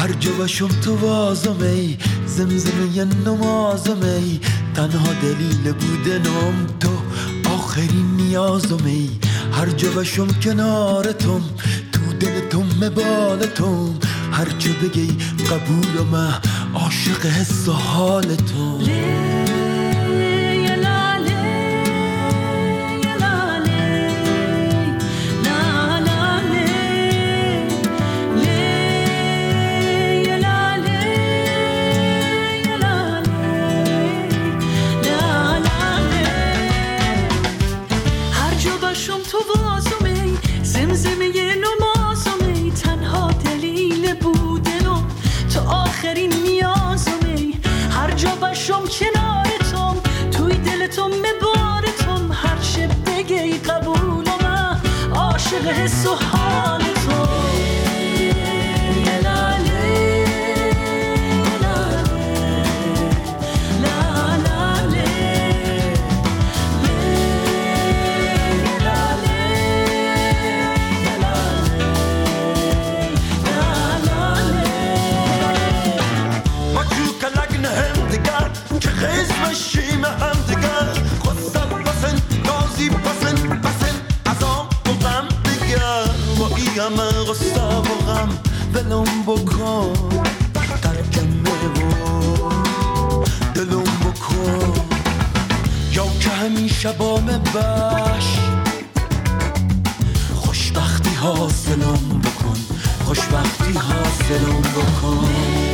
هر جا باشم تو وازم ای زمزمه نمازم ای تنها دلیل بودنم تو آخرین نیازم ای هر جا باشم کنارتم تو دلتم مبالتم هر چه بگی قبولم عاشق حس و حالتم آخرین نیازمی هر جا باشم کنارتم توی دلتم مبارتم هر چه بگی قبولم عاشق حس و حالتم خیزمشیم هم دیگر خواستم بسن نازی بسن ازام و غم دیگر با ای همه غصه و غم دلم بکن ترکنه و دلم بکن یا که همیشه بامه باش خوشبختی حاصلم بکن خوشبختی حاصلم بکن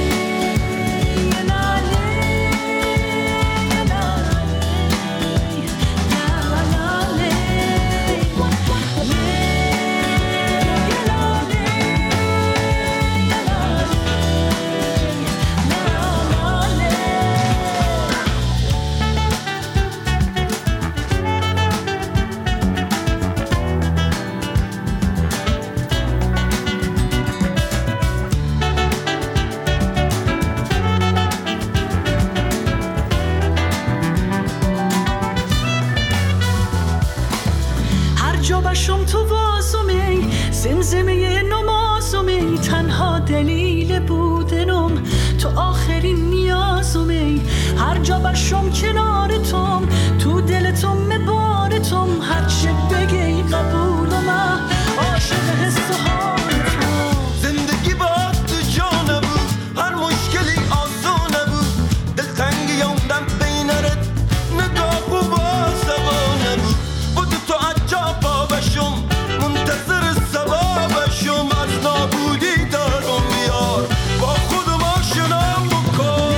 باشم تو واسمی زمزمه نمازمی تنها دلیل بودنم تو آخرین نیازمی هر جا باشم کنارتم تو دلتم مبارتم هر چه بگی قبولم عاشق حس و حالتم زندگی با تو جا نبود هر مشکلی آسان نبود دلتنگی یوندم بینرت نگاه و بازوا نبود بود تو عجب منتظر ثوابشم از نابودی دارم بیار با خودم آشنام بکن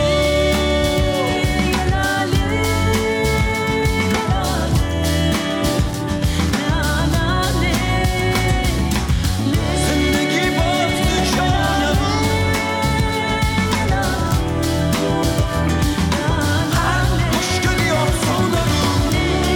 زندگی با تو جا نبود هر مشکلی آسان نبود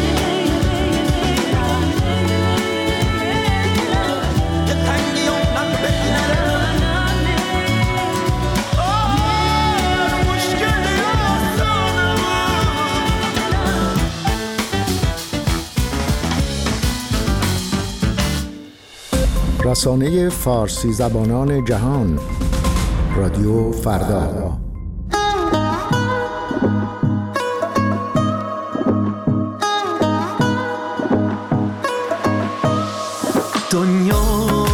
رسانه فارسی زبانان جهان رادیو فردا دنیا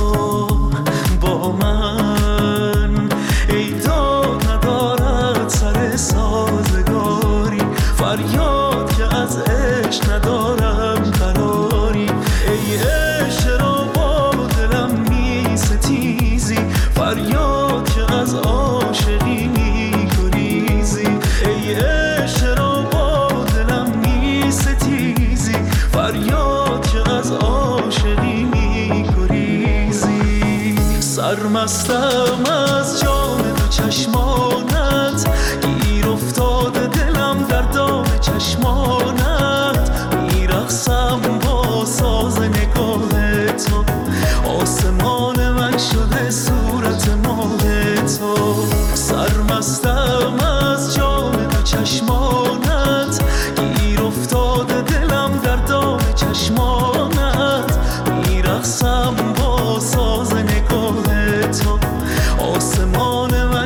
با من ایداد ندارد سر سازگاری فریاد که از عشق ندارم قراری ای عشق را با دلم می ستیزی فریاد که از عاشقی می گریزی ای عشق را با دلم می ستیزی فریاد که از عاشقی می گریزی سرمستم از جام دو چشمانت گیر افتاده دلم در دام چشمانت میرقصم با ساز نگاه تو آسمان من شده صورت ماه تو سرمستم از جام دو چشمانت گیر افتاده دلم در دام چشمانت میرقصم با ساز نگاه تو آسمان من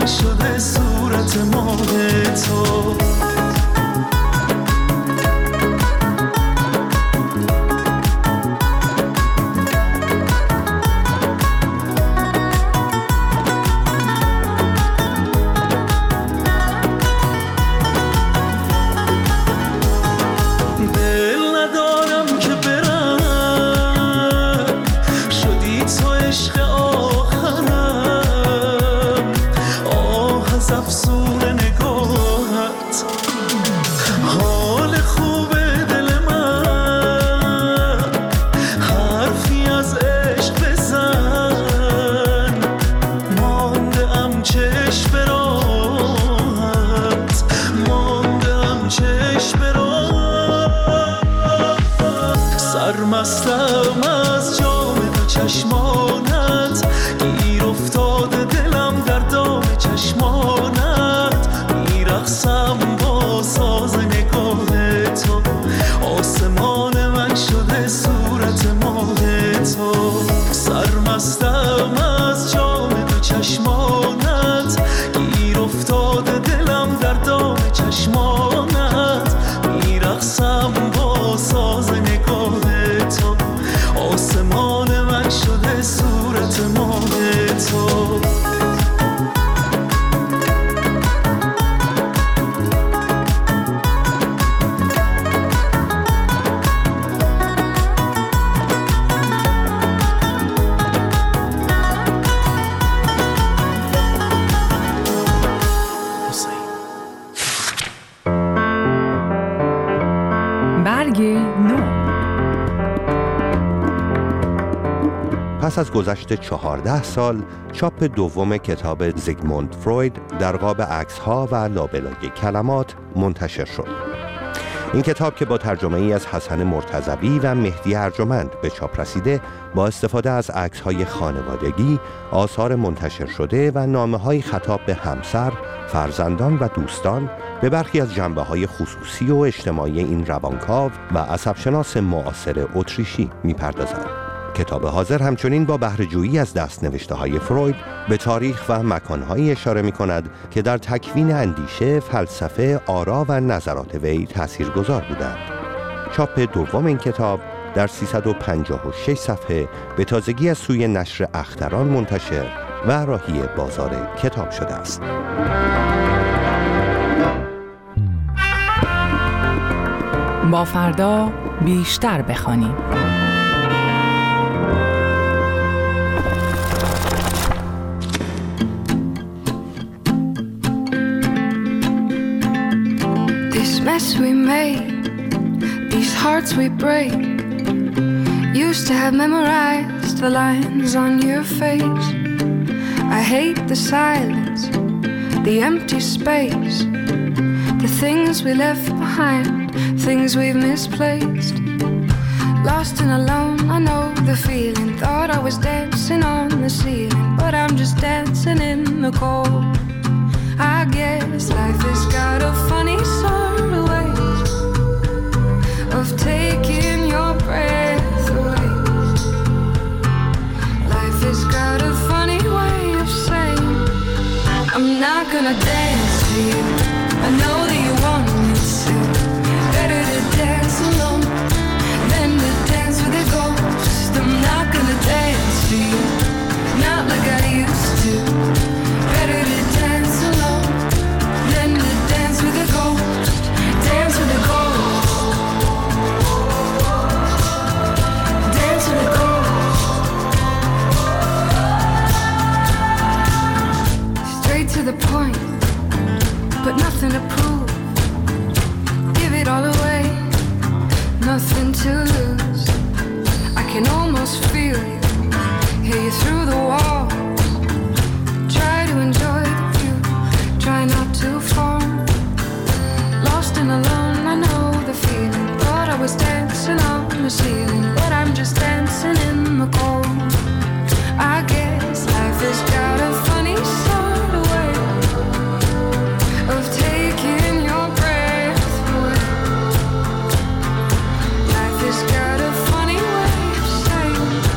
افسون نگاهت. حال خوبه دل من، حرفی از عشق بزن، مانده ام چشم به راهت، مانده ام چشم به راهت. سرمستم از جام دو چشمانت، گیر افتاده دلم در دام چشمانت. میرقصم با ساز نگاه تو، آسمان من شده صورت ماه تو. سرمستم از جام دو چشمانت، گیر افتاده دلم در دام چشمانت. میرقصم با ساز نگاه تو، آسمان من شده صورت ماه تو. پس از گذشت 14 سال چاپ دوم کتاب زیگموند فروید در قاب عکس‌ها و لابلای کلمات منتشر شد. این کتاب که با ترجمه ای از حسن مرتضوی و مهدی ارجمند به چاپ رسیده، با استفاده از عکس‌های خانوادگی، آثار منتشر شده و نامه‌های خطاب به همسر، فرزندان و دوستان به برخی از جنبه‌های خصوصی و اجتماعی این روانکاو و عصبشناس معاصر اتریشی می‌پردازد. کتاب حاضر همچنین با بهره‌جویی از دست‌نوشته‌های فروید به تاریخ و مکان‌هایی اشاره می‌کند که در تکوین اندیشه، فلسفه، آرا و نظرات وی تاثیرگذار بودند. چاپ دوم این کتاب در 356 صفحه به تازگی از سوی نشر اختران منتشر و راهی بازار کتاب شده است. با فردا بیشتر بخوانیم. Mess we made, these hearts we break. Used to have memorized the lines on your face. I hate the silence, the empty space, the things we left behind, things we've misplaced. Lost and alone, I know the feeling. Thought I was dancing on the ceiling, but I'm just dancing in the cold. I guess life has got a funny sort of way of taking your breath away. Life has got a funny way of saying, I'm not gonna dance to you. I know that you want me to. Better to dance alone than to dance with a ghost. I'm not gonna dance to you, not like I used to. Better to dance alone than to dance with a ghost. Dance with a ghost. Dance with a ghost. Straight to the point, but nothing to prove. Give it all away, nothing to lose. I can almost feel you, hear you through the wall. Try to enjoy the view, try not to fall. Lost and alone, I know the feeling. Thought I was dancing on the ceiling, but I'm just dancing in the cold. I guess life has got a funny sort of way of taking your breath away. Life has got a funny way of saying,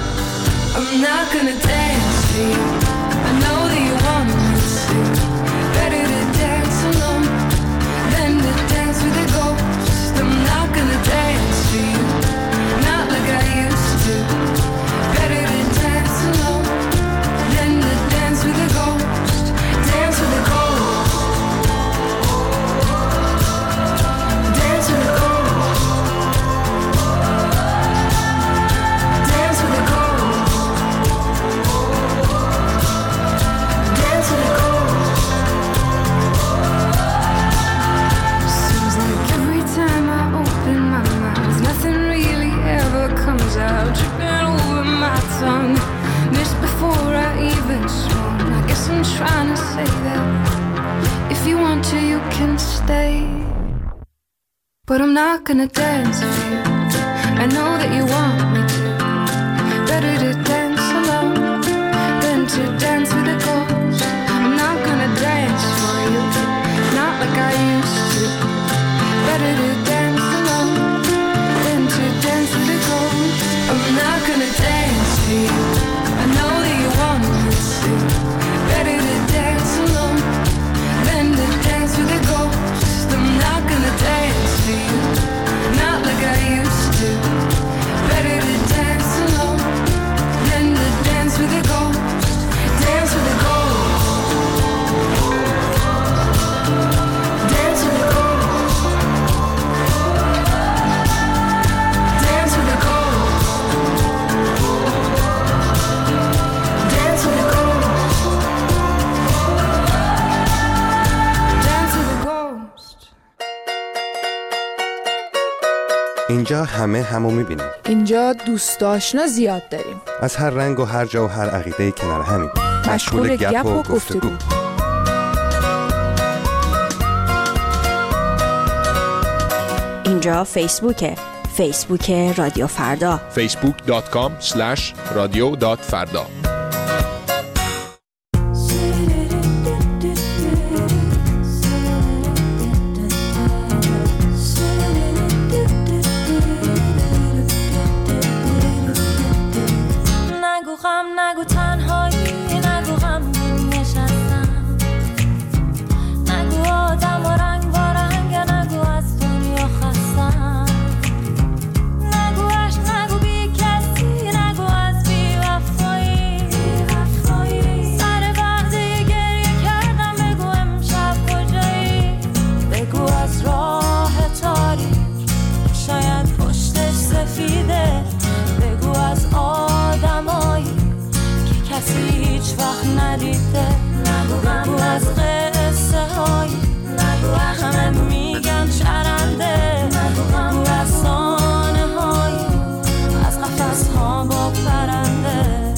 gonna say that if you want to, you can stay. But I'm not gonna dance for you. I know that you want me to. Better to dance alone than to dance with a ghost. I'm not gonna dance for you, not like I used to. Better to dance alone than to dance with a ghost. I'm not gonna dance for you. I know that you want me to. Better to dance alone than to dance with a ghost. I'm not gonna dance for you, not like I used to. Better to dance alone than to dance with a ghost. Dance with a ghost. Dance with a ghost. Dance with a ghost. Dance with a ghost. Dance with a ghost. اینجا همه همو میبینیم. اینجا دوست آشنا زیاد داریم. از هر رنگ و هر جا و هر عقیده کنار همین. مشغول گپ و گفتگو. اینجا فیسبوک رادیو فردا. facebook.com/radio.farda. نگو تنهایی، نگو غمگین نشستم، نگو آدم و رنگ با رنگ، نگو از دنیا خستم، نگو عشق، نگو بی کسی، نگو از بی وفایی، سر وقتی گریه کردم بگو امشب کجایی، بگو از راه تاریک شاید پشتش سفیده، بگو از آدمایی کسی هیچ وقت ندیده، بگو از قصه های همه میگن شرنده، بگو از سانه های از قفس ها با پرنده،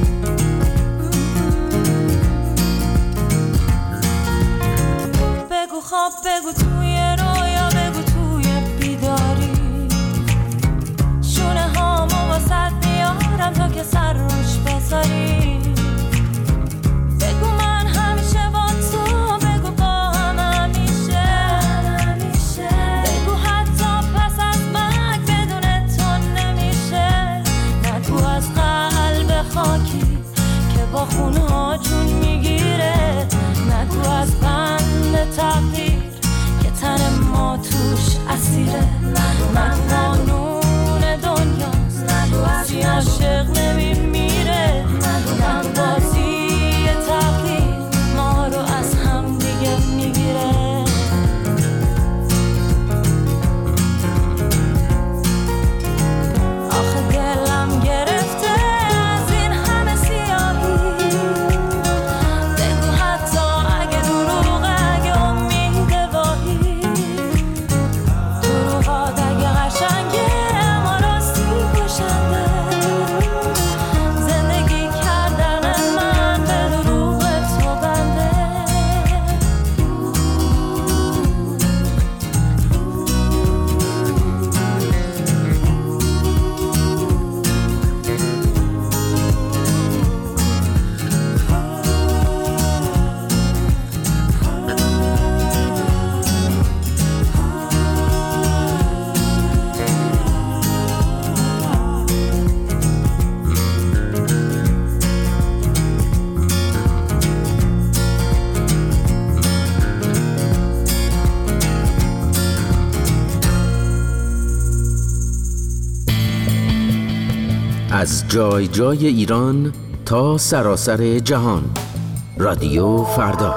بگو خواب، بگو توی رویا، بگو توی بیداری، شونه هامو واسد میارم تا که سر روش بذاری، بگو من همیشه با تو، بگو با هم همیشه، بگو حتی پس از مرگ بدون تو نمیشه، نگو از قلب خاکی که با خونها جون میگیره، نگو از بند تقدیر که تن ما توش اسیره، نگو قانون دنیاست کسی عاشق نمیمیره، من بازی تقدیر ما رو از هم دیگه میگیره، آخه دلم گرفته از این همه سیاهی، بگو حتی اگه دروغه، اگه امید واهی، دروغات اگه قشنگه اما راستی کشنده، زندگی کردن من به دروغ تو بنده، از جای جای ایران تا سراسر جهان. رادیو فردا.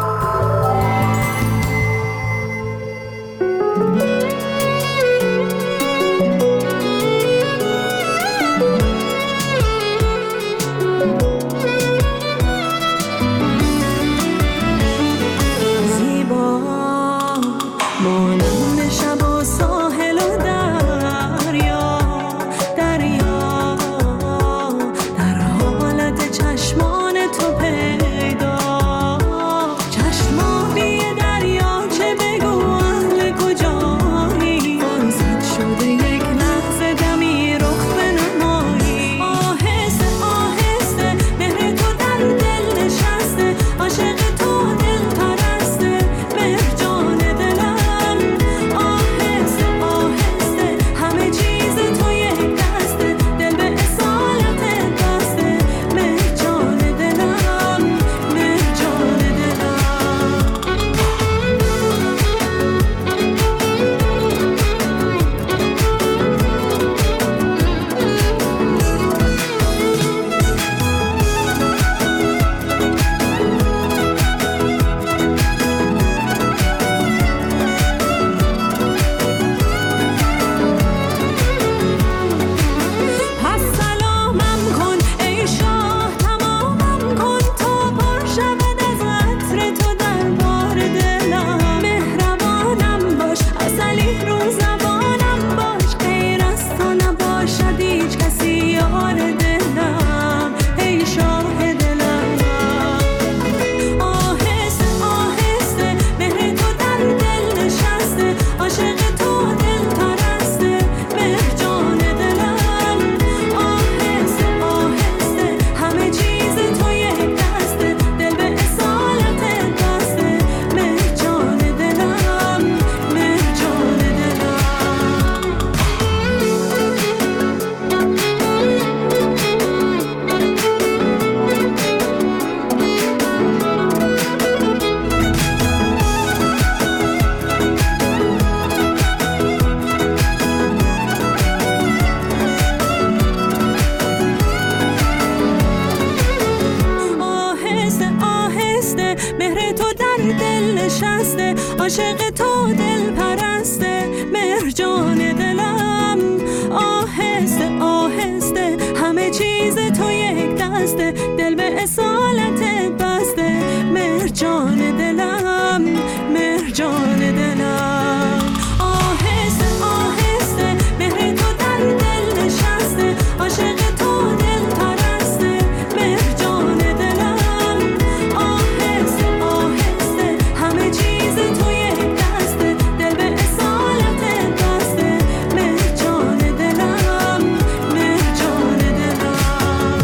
تو در دل نشسته، عاشق تو دل پرسته، مرجان دلم آهسته آهسته، همه چیز تو یک دسته، دل به اصالت بسته، مرجان دلم مرجان دلم، آهسته آهسته، مهر تو در دل نشسته، عاشق تو دل پرسته، مرجان دلم آهسته آهسته، همه چیز تو یک دسته، دل به اصالت بسته، مرجان دلم مرجان دلم.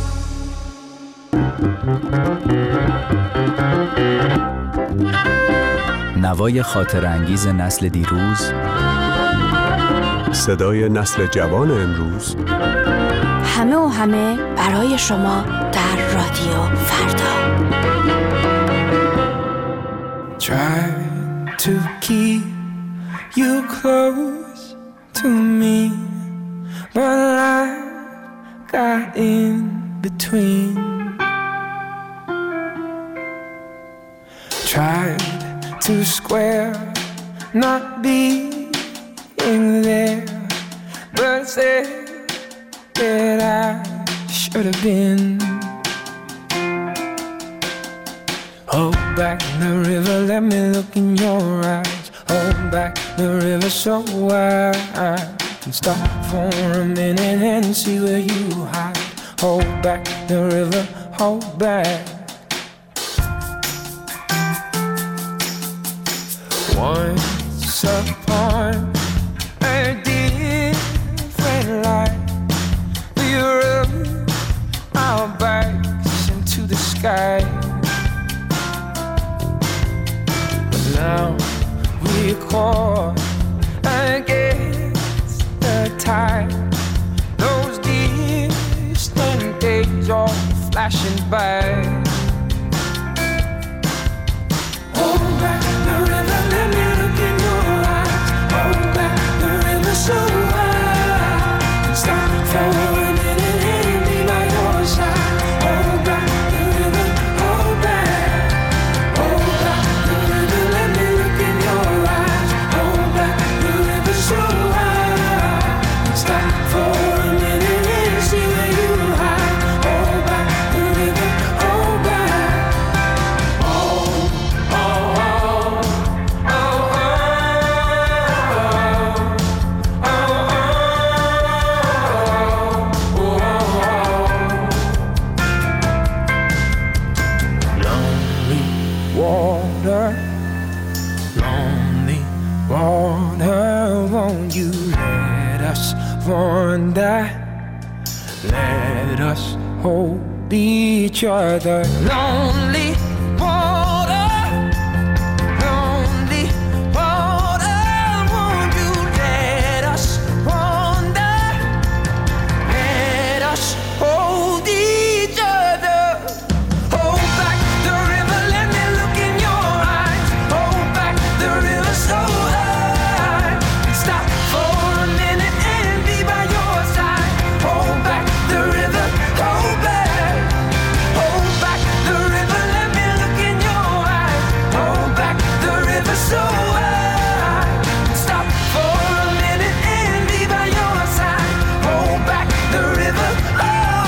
نوای خاطر انگیز نسل دیروز، صدای نسل جوان امروز، همه و همه برای شما در رادیو فردا. Try to keep you close to me, but life got in between. Tried to square not being there, but said that I should have been. Hold back the river, let me look in your eyes. Hold back the river so I can stop for a minute and see where you hide. Hold back the river, hold back. Once upon a different life, we rubbed our backs into the sky. But now we're caught against the tide. Those distant days are flashing by. Hold back the river, let me look in your eyes. Hold back the river so wide. Stop for a minute and be by your side. Hold back the river, hold back. Hold back the river, let me look in your eyes. Hold back the river so wide. Stop for a minute and see where you hide. Hold back the river, hold back. Lonely water, won't you let us wander? Let us hold each other. Lonely water, lonely water, won't you let us wander? Let us hold each other. Hold back the river, let me look in your eyes. Hold back the river so high. Stop for a minute and be by your side. Hold back the river, hold back. Hold back the river, let me look in your eyes. Hold back the river so high. Stop for a minute and be by your side. Hold back the river, oh.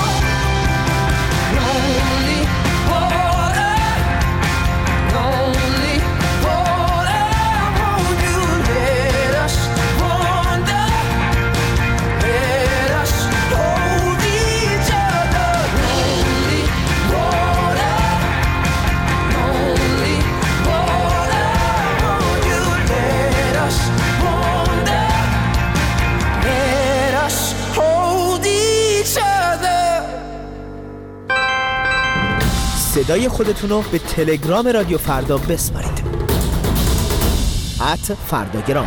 Lonely water, lonely water, won't you let us wander? Let us hold each other. Lonely water, lonely water, won't you let us wander? Let us hold each other. صدای خودتون رو به تلگرام رادیو فردا بسپارید. @فرداگرام.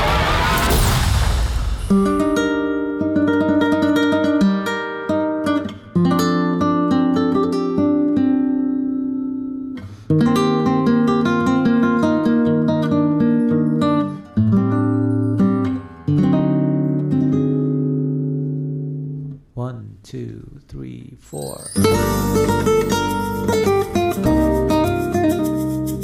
One, two, three, four.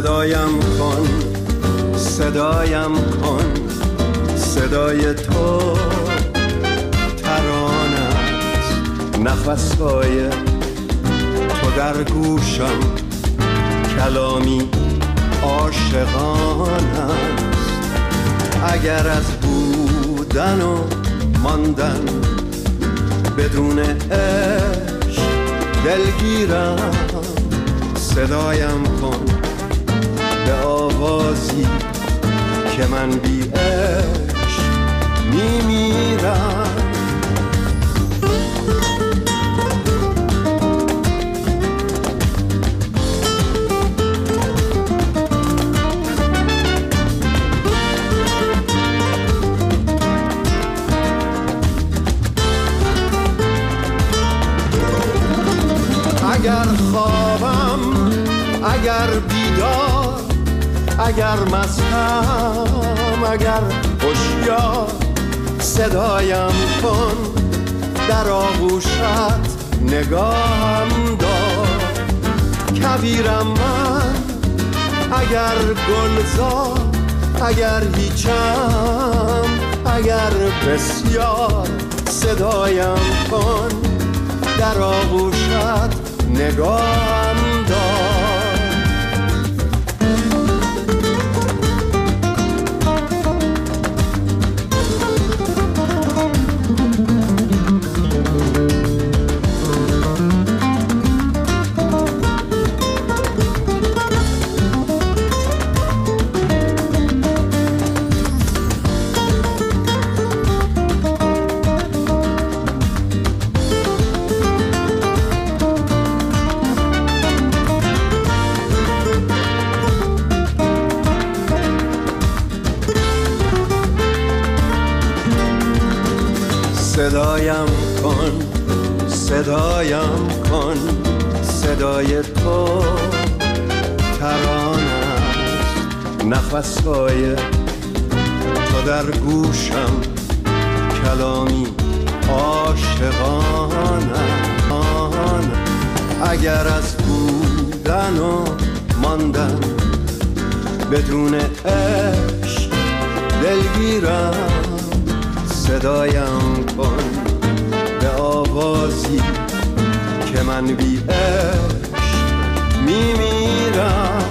صدایم کن، صدایم کن، صدای تو ترانه است، نفسهای تو در گوشم کلامی عاشقانه است. اگر از بودن و ماندن بدون عشق دلگیرم، صدایم کن به آوازی که من بی عشق میمیرم. اگر خوابم، اگر بیدار، اگر مستم، اگر هوشیار، صدایم کن، در آغوشت نگاهم دار. کبیرم من، اگر گلزار، اگر هیچم، اگر بسیار، صدایم کن، در آغوشت نگاهم دار. صدایم کن، صدایم کن، صدای تو ترانه است، نفسهای تو در گوشم کلامی عاشقانه. اگر از بودن و ماندن بدون عشق دلگیرم، صدایم کن به آوازی که من بی عشق میمیرم.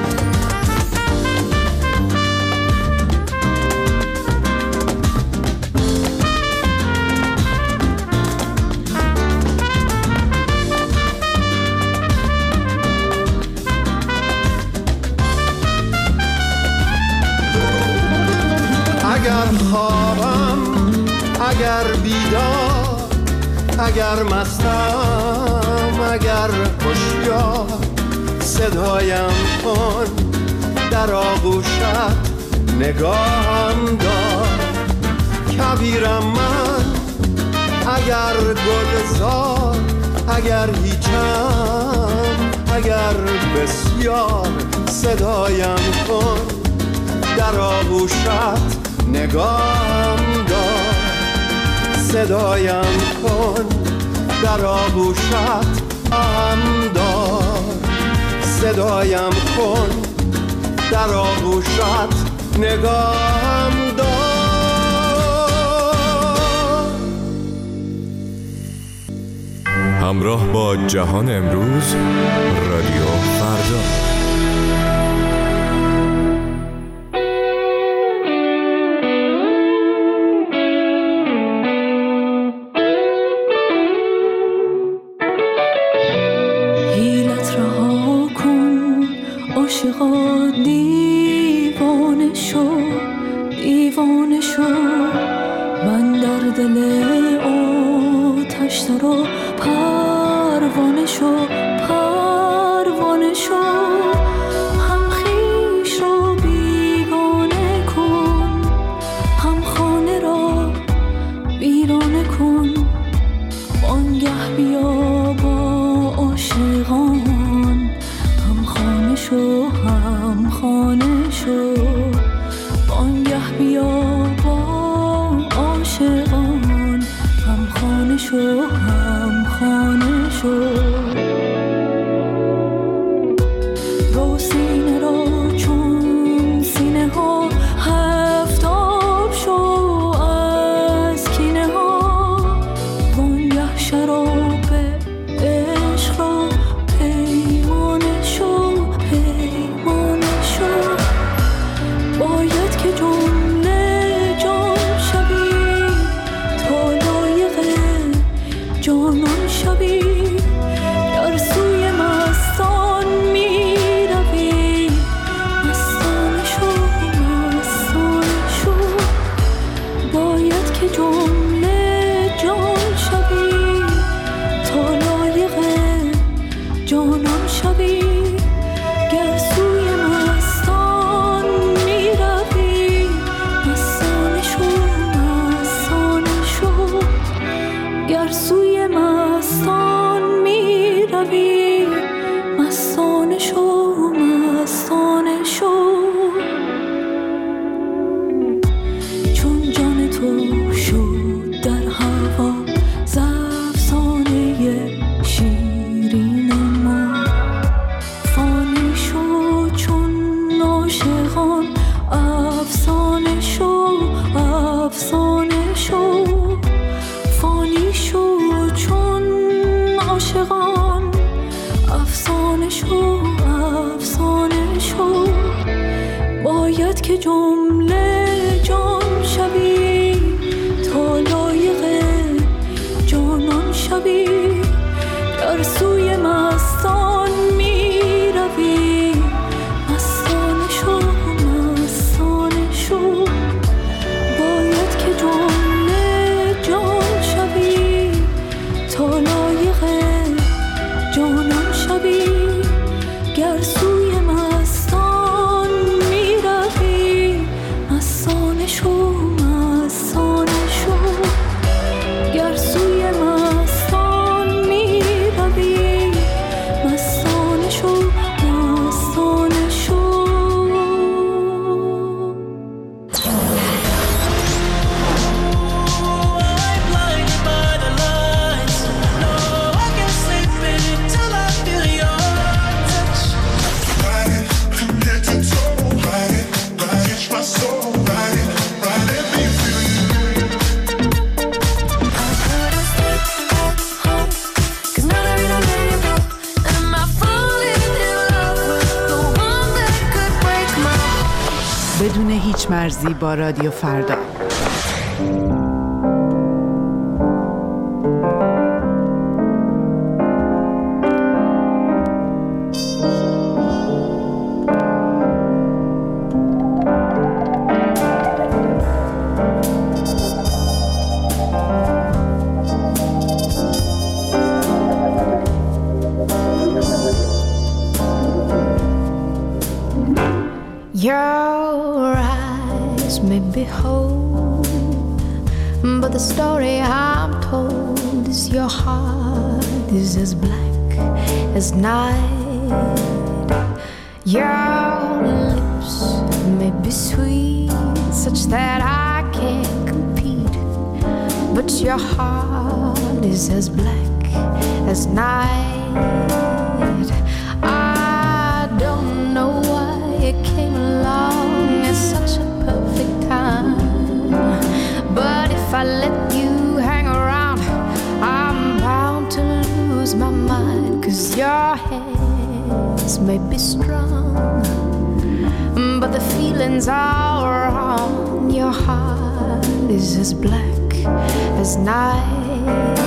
اگر خوابم، اگر بیدار، اگر مستم، اگر هوشیار، صدایم کن، در آغوشت نگاهم دار. کبیرم من، اگر گلزار، اگر هیچم، اگر بسیار، صدایم کن، در آغوشت نگاهم دار. صدایم کن، در آغوشت هم دار. صدایم کن، در آغوشت نگاهم دار. همراه با جهان امروز، رادیو فردا. عاشقا دیوانه شو، دیوانه شو، من در دل آتش درا پروانه شو، پروانه شو. هم خویش را بیگانه کن، هم خانه را ویرانه کن. وانگه بیا با عاشقان، هم خانه شو، هم خانه شو. وانگه بیا با عاشقان، هم خانه شو، هم خانه شو. رو سینه را عاشقان افسانه شو افسانه شو فانی شو چون عاشقان افسانه شو افسانه شو باید که جمله جان شوی تا لایق جانان شوی در سوی مستان می روی مستانه شو مستانه شو باید که جمله جان شوی تا لایق جانان شوی گر سوی مستان می روی مستانه شو مستانه شو گر سوی مستان می روی مستانه شو مستانه شو بدون هیچ مرزی با رادیو فردا. Your eyes may be whole, but the story I'm told is your heart is as black as night. Your lips may be sweet, such that I can't compete, but your heart is as black as night. I don't know why it came along at such a perfect time, but if I let you hang around, I'm bound to lose my mind. 'Cause your hands may be strong, but the feelings are wrong. Your heart is as black as night.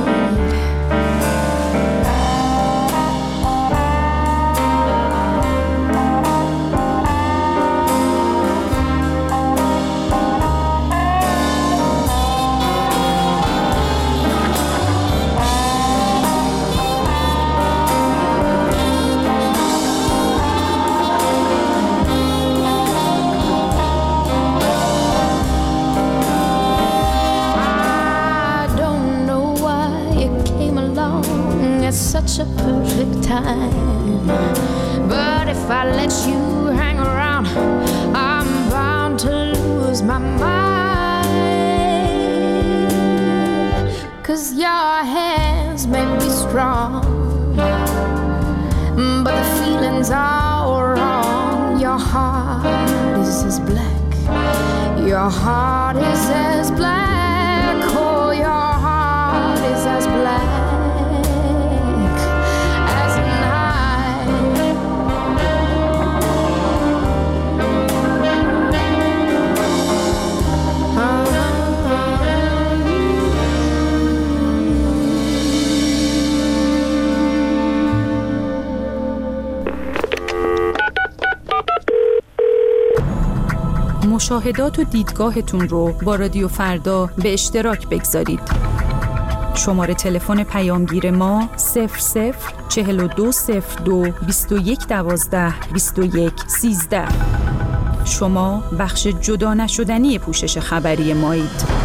Such a perfect time, but if I let you hang around, I'm bound to lose my mind. 'Cause your hands may be strong, but the feelings are wrong. Your heart is as black, your heart is as black, oh your heart is as black. مشاهدات و دیدگاهتون رو با رادیو فردا به اشتراک بگذارید. شماره تلفن پیامگیر ما 004202 2112 2113. شما بخش جدا نشدنی پوشش خبری مایید.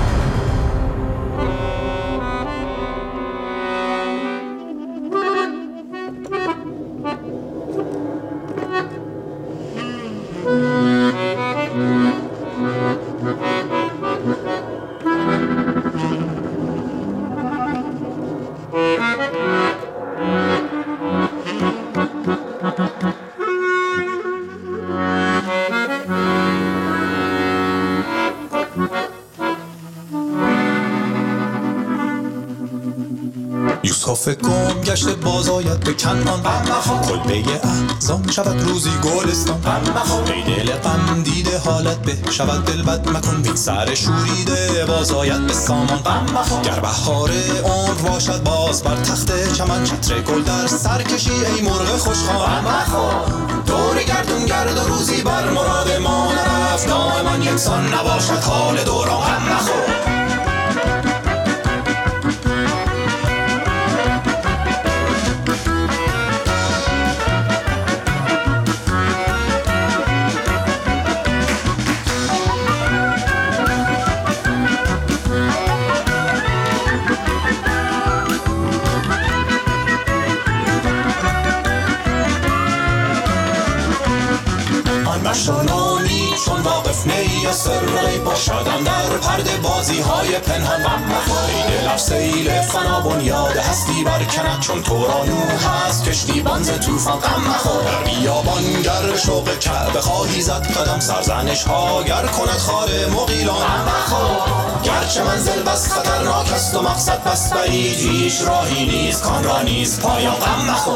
کافه گم گشته بازاید به کنان کلبه احزان شود روزی گلستان ای دل غم دیده حالت به شود دل بد مکن بین سر شوریده بازاید به سامان گر بهار عمر باشد باز بر تخت چمن چتر گل در سر کشی ای مرغ خوشخوان دور گردون گرد و روزی بر مراد ما نرفت دائما یکسان نباشد حال دوران غم نخور مشالانی چون واقف نی از سرهی باشدم در پرده بازی های پنهان ای دل سیل فنا بنیاد هستی برکند چون تورانو هست کشتی بانز توفان غم مخور در بیابان گر شوق کعبه خواهی زد قدم سرزنش ها گر کند خار مغیلان گرچه منزل بس خطرناک است و مقصد بس بعید هیچ راهی نیست کان را نیست پایان غم مخور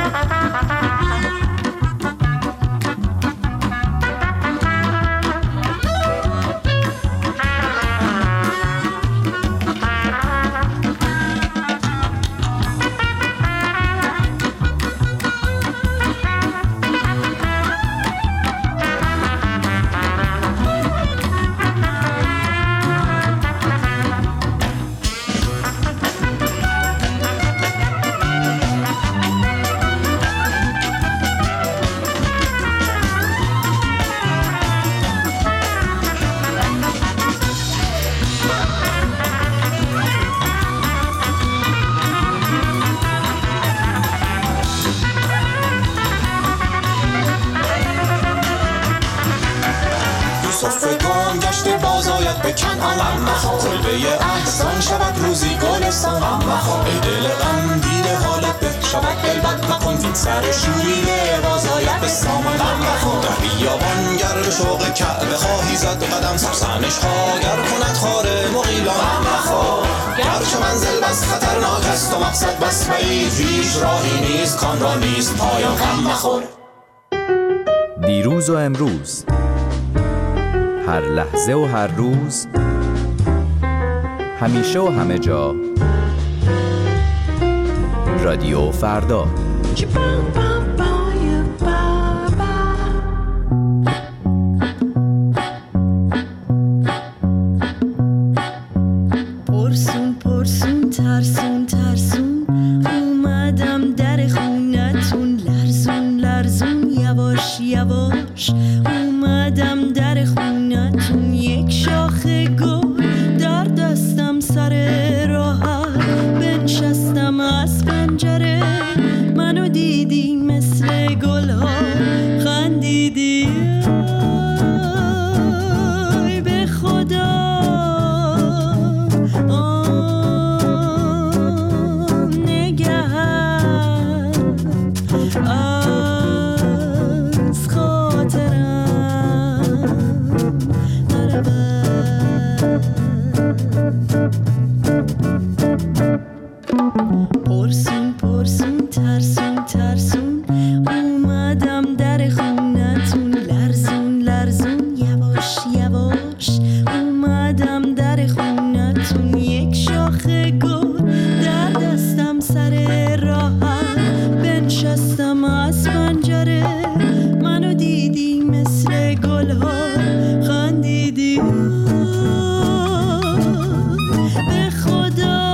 کلبه احزان شود روزی گلستان ای دل غم دیده حالت به شود دل بد مکن فین سر شوریده بازاید به سامان در بیابان گر شوق کعبه خواهی زد قدم سرزنش ها گر کند خار مغیلان گرچه منزل بس خطرناک است و مقصد بس بعید هیچ راهی نیست کان را نیست پایان غم مخور دیروز و امروز هر لحظه و هر روز همیشه و همه جا رادیو فردا پرسون پرسون ترسون ترسون اومدم در خونتون لرزون لرزون یواش یواش اومدم در خونتون یک شاخه گل در دستم سر راحت بنشستم از پنجره منو دیدی مثل گلها خندیدی ای به خدا از خاطرم پرسون پرسون ترسون ترسون اومدم در خونتون لرزون لرزون یواش یواش اومدم در خونتون یک شاخه گل در دستم سر راحت بنشستم از پنجره منو دیدی مثل گلها خندیدی به خدا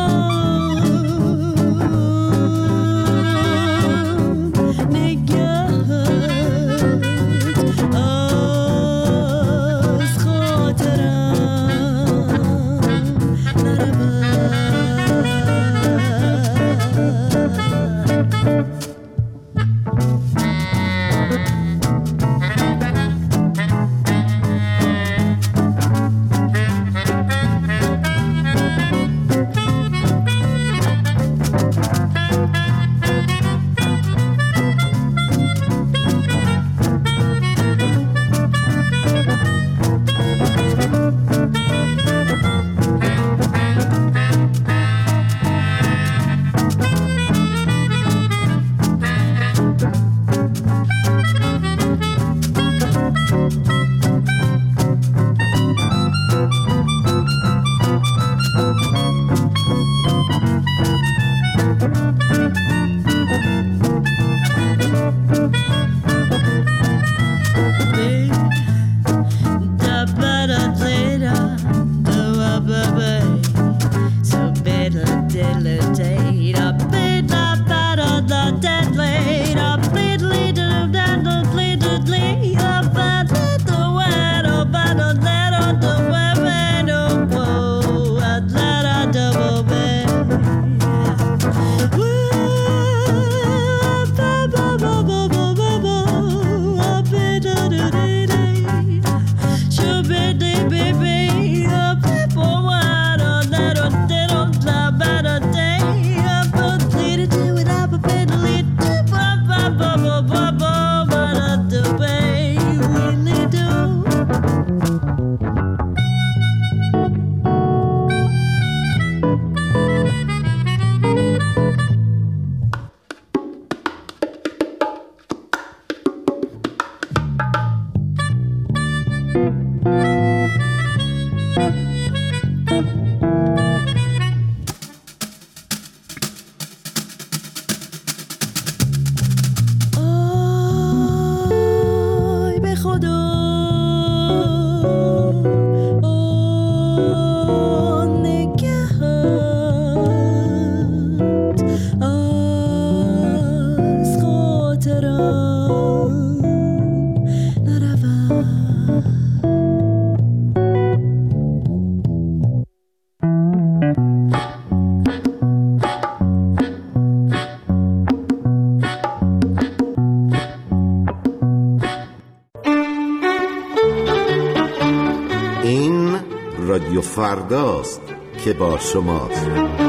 رادیو فرداست که با شماست.